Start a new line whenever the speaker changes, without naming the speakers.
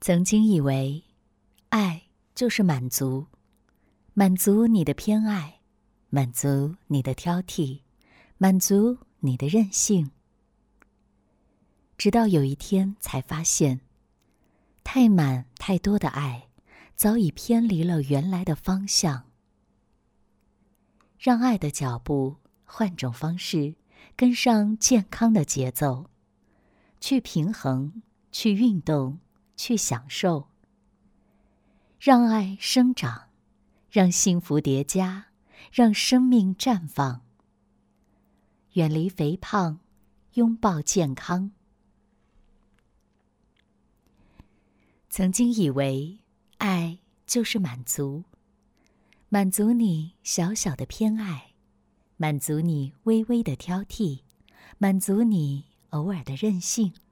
曾经以为，爱就是满足，满足你的偏爱，满足你的挑剔，满足你的任性。直到有一天才发现，太满太多的爱，早已偏离了原来的方向。让爱的脚步换种方式，跟上健康的节奏，去平衡，去运动，去享受。让爱生长，让幸福叠加，让生命绽放。远离肥胖，拥抱健康。曾经以为，爱就是满足，满足你小小的偏爱，满足你微微的挑剔，满足你偶尔的任性。